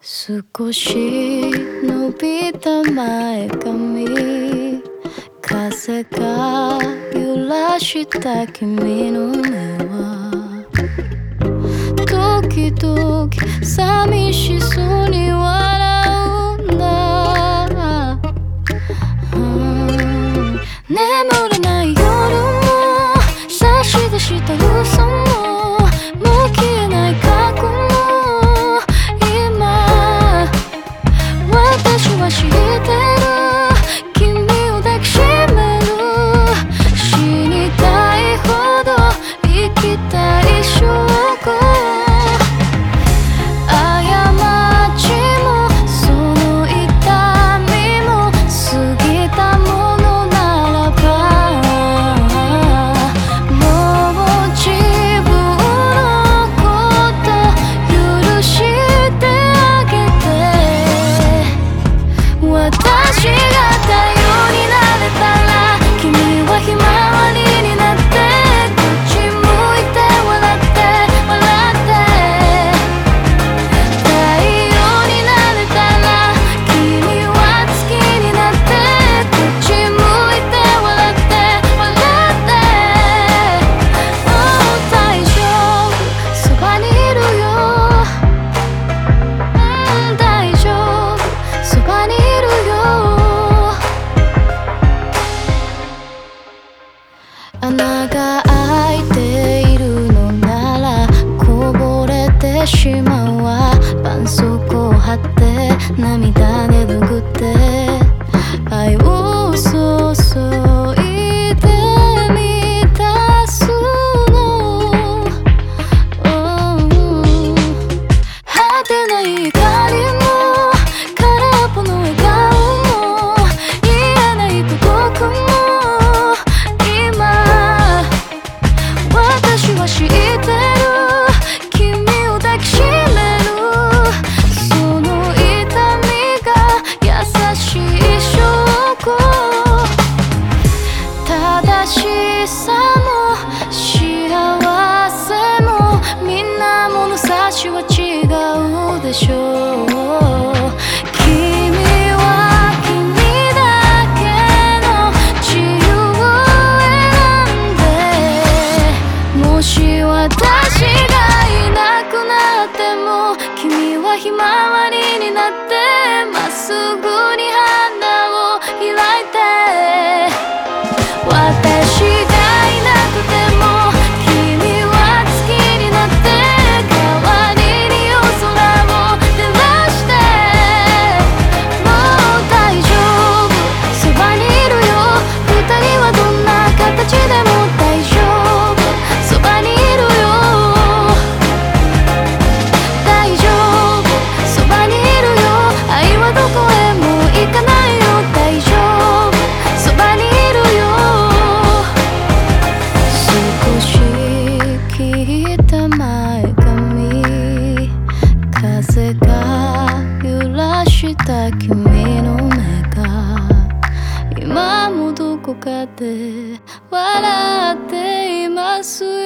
少し伸びた前髪、風が揺らした君の目は時々寂しそうに笑うんだ、眠れない夜も差し出した嘘ももう消えない過去も今私は知ってる、君を抱きしめる、死にたいほど生きたい証拠、過ちもその痛みも過ぎたものならば、もう自分のこと許してあげて、私が太陽になれたら君はひまわりになって、こっち向いて笑って笑って、太陽になれたら君は月になって、こっち向いて笑って笑って、大丈夫そばにいるよ、大丈夫そばにいるよ、穴が開いているのならこぼれてしまうわ、絆創膏を貼って涙で拭って愛を注いで満たすの、果てない怒りも空っぽの笑顔も言えない孤独も今私は知ってる、君を抱きしめる、その痛みが優しい証拠、正しさも幸せもみんな物差しは違うでしょう、君は君だけの自由を選んで、もし私がいなくなっても君はひまわりになってまっすぐに花を開いて、私がいなくても君は月になって代わりに夜空を照らして、もう大丈夫そばにいるよ、二人はどんな形でも大丈夫そばにいるよ、大丈夫そばにいるよ、愛はどこへも行かないよ、大丈夫そばにいるよ、少し聞いた前髪、風が揺らした君の目が今もどこかで笑っていますよ。